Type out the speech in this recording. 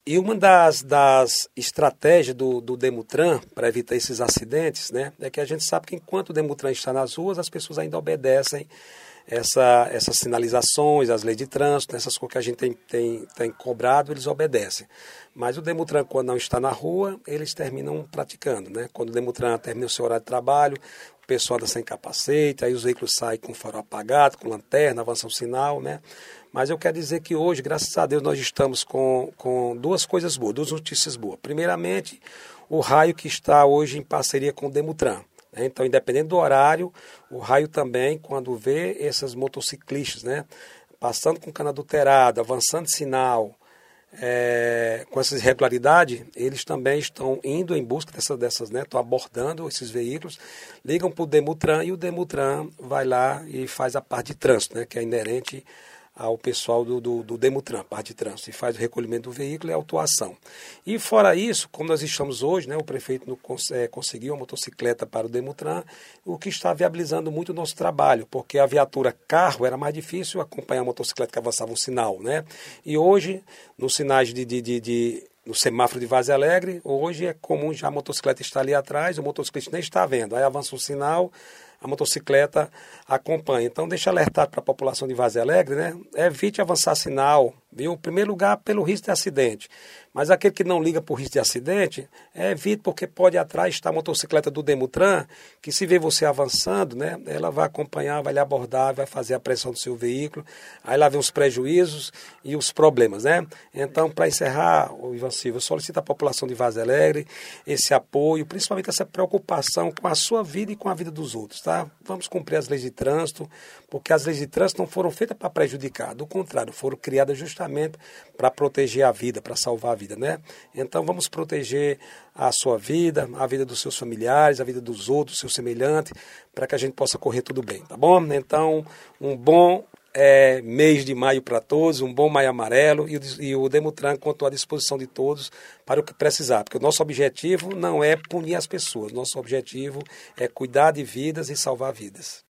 E uma das estratégias do Demutran para evitar esses acidentes, né, é que a gente sabe que enquanto o Demutran está nas ruas, as pessoas ainda obedecem essas sinalizações, as leis de trânsito, essas coisas que a gente tem cobrado, eles obedecem. Mas o Demutran, quando não está na rua, eles terminam praticando, né? Quando o Demutran termina o seu horário de trabalho, o pessoal anda sem capacete, aí os veículos saem com farol apagado, com lanterna, avançam o sinal, né? Mas eu quero dizer que hoje, graças a Deus, nós estamos com duas coisas boas, duas notícias boas. Primeiramente, o raio que está hoje em parceria com o Demutran. Então, independente do horário, o raio também, quando vê esses motociclistas, né, passando com cana adulterada, avançando sinal, com essa irregularidade, eles também estão indo em busca dessas, né, estão abordando esses veículos, ligam para o Demutran e o Demutran vai lá e faz a parte de trânsito, né, que é inerente ao pessoal do Demutran, parte de trânsito, e faz o recolhimento do veículo e a autuação. E fora isso, como nós estamos hoje, né, o prefeito conseguiu uma motocicleta para o Demutran, o que está viabilizando muito o nosso trabalho, porque a viatura carro era mais difícil acompanhar a motocicleta que avançava um sinal, né? E hoje, nos sinais no semáforo de Vaze Alegre, hoje é comum já a motocicleta estar ali atrás, o motociclista nem está vendo, aí avança um sinal, a motocicleta acompanha. Então, deixa alertado para a população de Vaze Alegre, né? Evite avançar sinal, viu? Em primeiro lugar, pelo risco de acidente. Mas aquele que não liga por risco de acidente, evite, porque pode atrás estar a motocicleta do Demutran, que se vê você avançando, né? Ela vai acompanhar, vai lhe abordar, vai fazer a pressão do seu veículo. Aí lá vem os prejuízos e os problemas, né? Então, para encerrar, Ivan Silva, eu solicito à população de Vaze Alegre esse apoio, principalmente essa preocupação com a sua vida e com a vida dos outros, tá? Vamos cumprir as leis de trânsito, porque as leis de trânsito não foram feitas para prejudicar, do contrário, foram criadas justamente para proteger a vida, para salvar a vida, né? Então vamos proteger a sua vida, a vida dos seus familiares, a vida dos outros, do seu semelhante, para que a gente possa correr tudo bem, tá bom? Então, um bom mês de maio para todos, um bom maio amarelo, e o Demutran contou à disposição de todos para o que precisar, porque o nosso objetivo não é punir as pessoas, nosso objetivo é cuidar de vidas e salvar vidas.